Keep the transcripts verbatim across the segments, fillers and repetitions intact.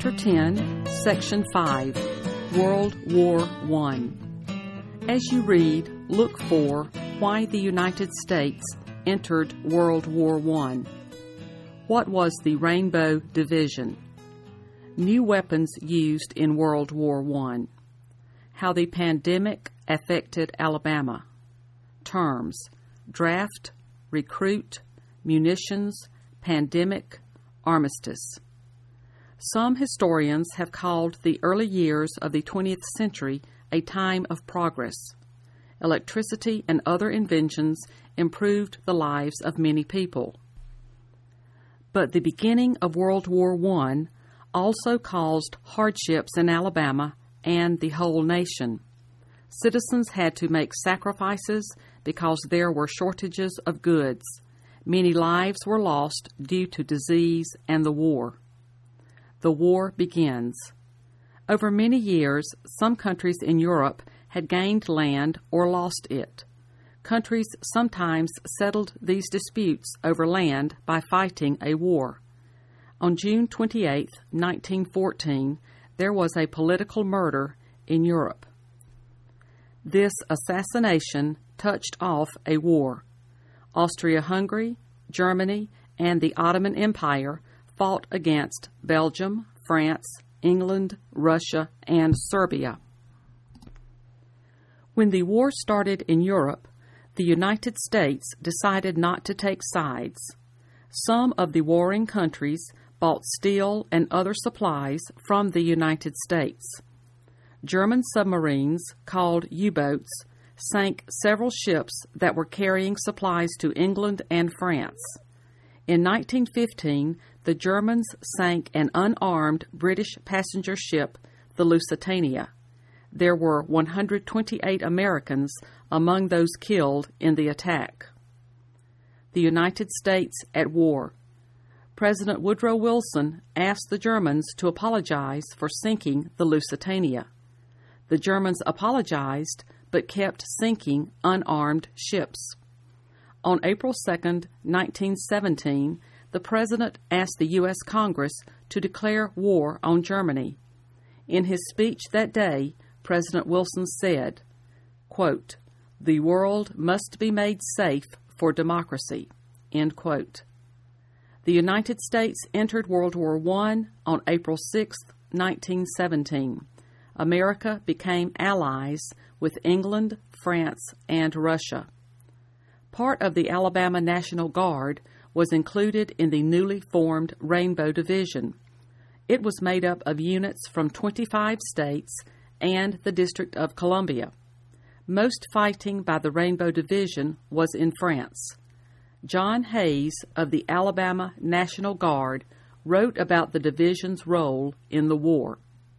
Chapter ten, Section five, World War One. As you read, look for why the United States entered World War One. What was the Rainbow Division? New weapons used in World War One. How the pandemic affected Alabama. Terms: draft, recruit, munitions, pandemic, armistice. Some historians have called the early years of the twentieth century a time of progress. Electricity and other inventions improved the lives of many people. But the beginning of World War One also caused hardships in Alabama and the whole nation. Citizens had to make sacrifices because there were shortages of goods. Many lives were lost due to disease and the war. The war begins. Over many years, some countries in Europe had gained land or lost it. Countries sometimes settled these disputes over land by fighting a war. On June twenty-eighth, nineteen fourteen, there was a political murder in Europe. This assassination touched off a war. Austria-Hungary, Germany, and the Ottoman Empire fought against Belgium, France, England, Russia, and Serbia. When the war started in Europe, the United States decided not to take sides. Some of the warring countries bought steel and other supplies from the United States. German submarines, called U-boats, sank several ships that were carrying supplies to England and France. In nineteen fifteen, the Germans sank an unarmed British passenger ship, the Lusitania. There were one hundred twenty-eight Americans among those killed in the attack. The United States at war. President Woodrow Wilson asked the Germans to apologize for sinking the Lusitania. The Germans apologized, but kept sinking unarmed ships. On April second, nineteen seventeen, the President asked the U S Congress to declare war on Germany. In his speech that day, President Wilson said, quote, "The world must be made safe for democracy," end quote. The United States entered World War One on April sixth, nineteen seventeen. America became allies with England, France, and Russia. Part of the Alabama National Guard was included in the newly formed Rainbow Division. It was made up of units from twenty-five states and the District of Columbia. Most fighting by the Rainbow Division was in France. John Hayes of the Alabama National Guard wrote about the division's role in the war.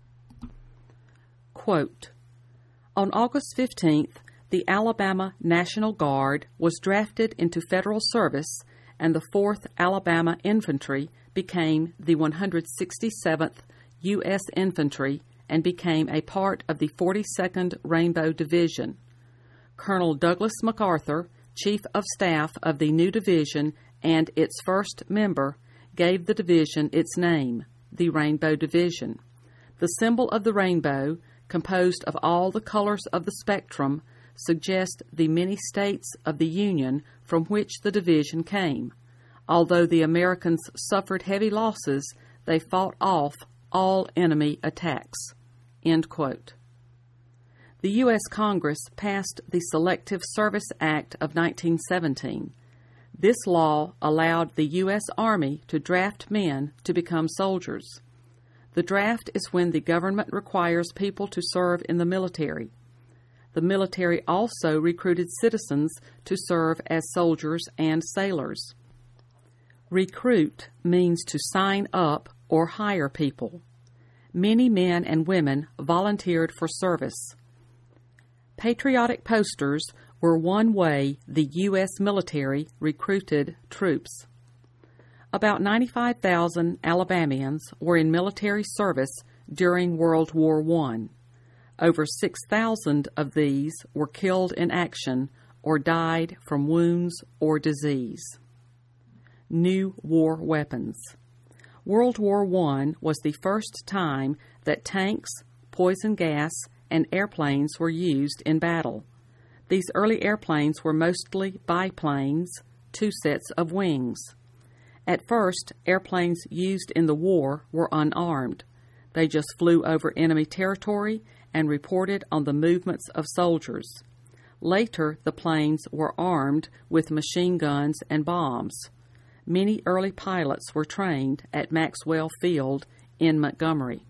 Quote, "On August fifteenth, the Alabama National Guard was drafted into federal service, and the fourth Alabama Infantry became the one hundred sixty-seventh U S Infantry and became a part of the forty-second Rainbow Division. Colonel Douglas MacArthur, Chief of Staff of the new division and its first member, gave the division its name, the Rainbow Division. The symbol of the rainbow, composed of all the colors of the spectrum, suggest the many states of the Union from which the division came. Although the Americans suffered heavy losses, they fought off all enemy attacks." End quote. The U S Congress passed the Selective Service Act of nineteen seventeen. This law allowed the U S Army to draft men to become soldiers. The draft is when the government requires people to serve in the military. The military also recruited citizens to serve as soldiers and sailors. Recruit means to sign up or hire people. Many men and women volunteered for service. Patriotic posters were one way the U S military recruited troops. About ninety-five thousand Alabamians were in military service during World War One. Over six thousand of these were killed in action or died from wounds or disease. New war weapons. World War One was the first time that tanks, poison gas, and airplanes were used in battle. These early airplanes were mostly biplanes, two sets of wings. At first, airplanes used in the war were unarmed. They just flew over enemy territory and reported on the movements of soldiers. Later, the planes were armed with machine guns and bombs. Many early pilots were trained at Maxwell Field in Montgomery.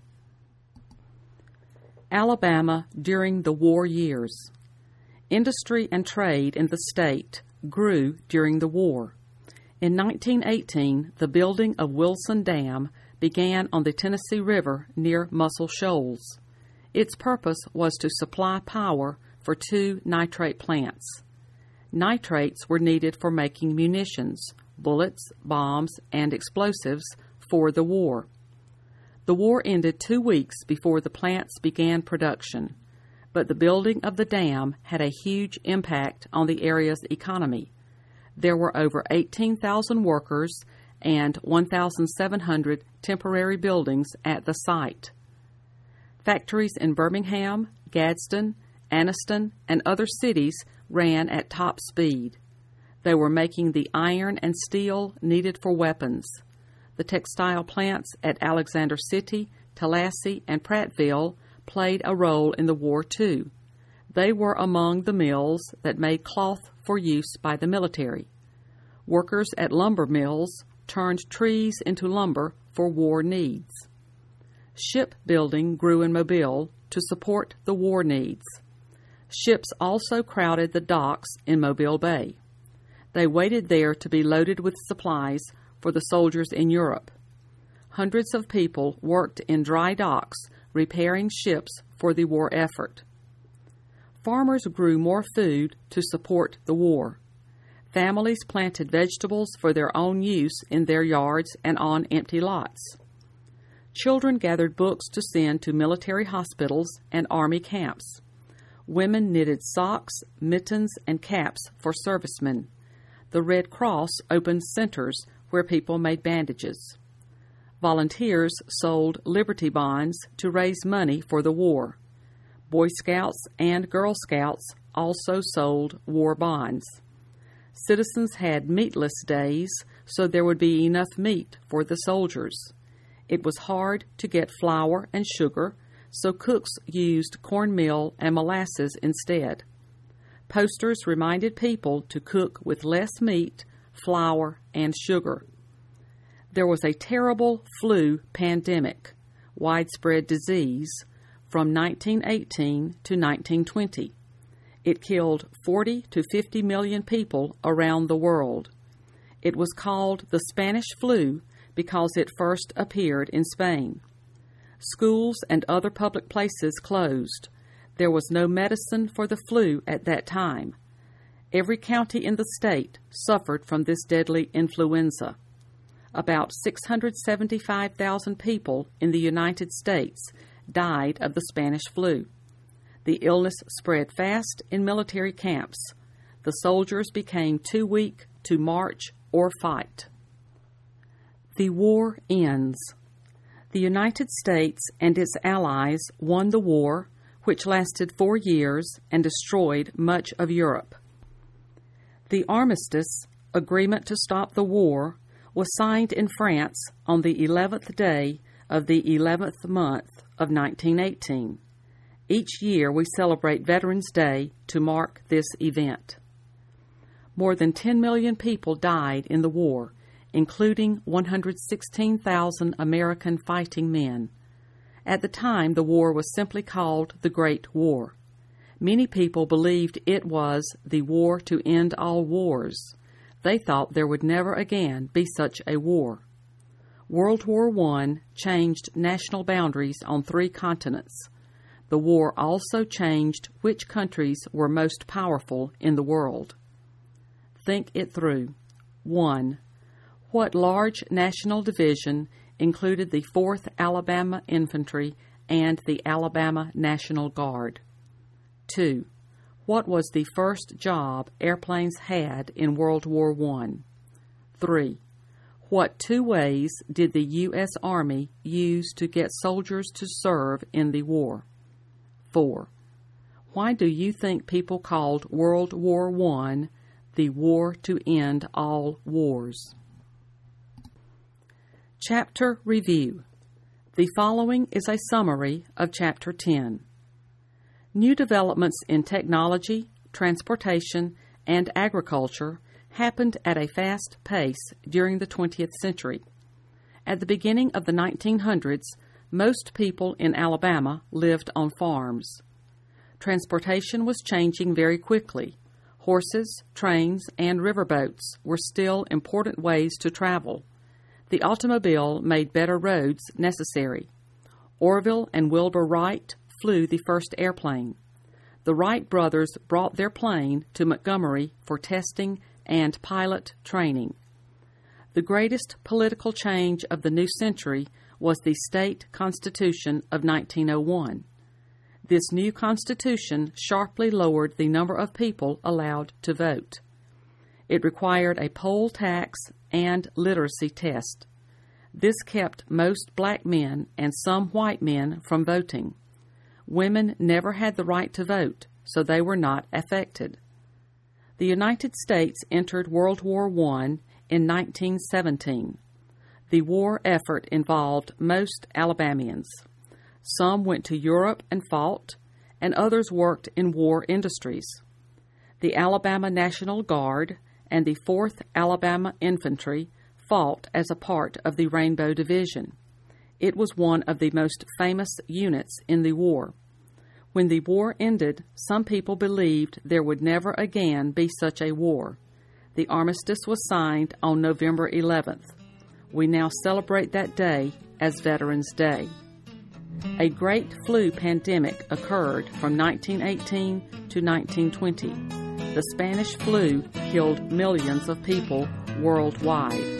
Alabama during the war years. Industry and trade in the state grew during the war. In nineteen eighteen, the building of Wilson Dam began on the Tennessee River near Muscle Shoals. Its purpose was to supply power for two nitrate plants. Nitrates were needed for making munitions, bullets, bombs, and explosives for the war. The war ended two weeks before the plants began production, but the building of the dam had a huge impact on the area's economy. There were over eighteen thousand workers and one thousand seven hundred temporary buildings at the site. Factories in Birmingham, Gadsden, Anniston, and other cities ran at top speed. They were making the iron and steel needed for weapons. The textile plants at Alexander City, Tallahassee, and Prattville played a role in the war, too. They were among the mills that made cloth for use by the military. Workers at lumber mills turned trees into lumber for war needs. Shipbuilding grew in Mobile to support the war needs. Ships also crowded the docks in Mobile Bay. They waited there to be loaded with supplies for the soldiers in Europe. Hundreds of people worked in dry docks repairing ships for the war effort. Farmers grew more food to support the war. Families planted vegetables for their own use in their yards and on empty lots. Children gathered books to send to military hospitals and army camps. Women knitted socks, mittens, and caps for servicemen. The Red Cross opened centers where people made bandages. Volunteers sold Liberty Bonds to raise money for the war. Boy Scouts and Girl Scouts also sold war bonds. Citizens had meatless days so there would be enough meat for the soldiers. It was hard to get flour and sugar, so cooks used cornmeal and molasses instead. Posters reminded people to cook with less meat, flour, and sugar. There was a terrible flu pandemic, widespread disease, from nineteen eighteen to nineteen twenty. It killed forty to fifty million people around the world. It was called the Spanish flu because it first appeared in Spain. Schools and other public places closed. There was no medicine for the flu at that time. Every county in the state suffered from this deadly influenza. About six hundred seventy-five thousand people in the United States died of the Spanish flu. The illness spread fast in military camps. The soldiers became too weak to march or fight. The war ends. The United States and its allies won the war, which lasted four years and destroyed much of Europe. The armistice, agreement to stop the war, was signed in France on the eleventh day of the eleventh month of nineteen eighteen. Each year we celebrate Veterans Day to mark this event. More than ten million people died in the war, including one hundred sixteen thousand American fighting men. At the time, the war was simply called the Great War. Many people believed it was the war to end all wars. They thought there would never again be such a war. World War One changed national boundaries on three continents. The war also changed which countries were most powerful in the world. Think it through. One, what large national division included the fourth Alabama Infantry and the Alabama National Guard? Two, what was the first job airplanes had in World War One? Three, What two ways did the U S Army use to get soldiers to serve in the war? four. Why do you think people called World War One the war to end all wars? Chapter Review. The following is a summary of Chapter ten. New developments in technology, transportation, and agriculture happened at a fast pace during the twentieth century. At the beginning of the nineteen hundreds, most people in Alabama lived on farms. Transportation was changing very quickly. Horses, trains, and riverboats were still important ways to travel. The automobile made better roads necessary. Orville and Wilbur Wright flew the first airplane. The Wright brothers brought their plane to Montgomery for testing and pilot training. The greatest political change of the new century was the state constitution of nineteen oh one. This new constitution sharply lowered the number of people allowed to vote. It required a poll tax and literacy test. This kept most black men and some white men from voting. Women never had the right to vote, so they were not affected. The United States entered World War One in nineteen seventeen. The war effort involved most Alabamians. Some went to Europe and fought, and others worked in war industries. The Alabama National Guard and the fourth Alabama Infantry fought as a part of the Rainbow Division. It was one of the most famous units in the war. When the war ended, some people believed there would never again be such a war. The armistice was signed on November eleventh. We now celebrate that day as Veterans Day. A great flu pandemic occurred from nineteen eighteen to nineteen twenty. The Spanish flu killed millions of people worldwide.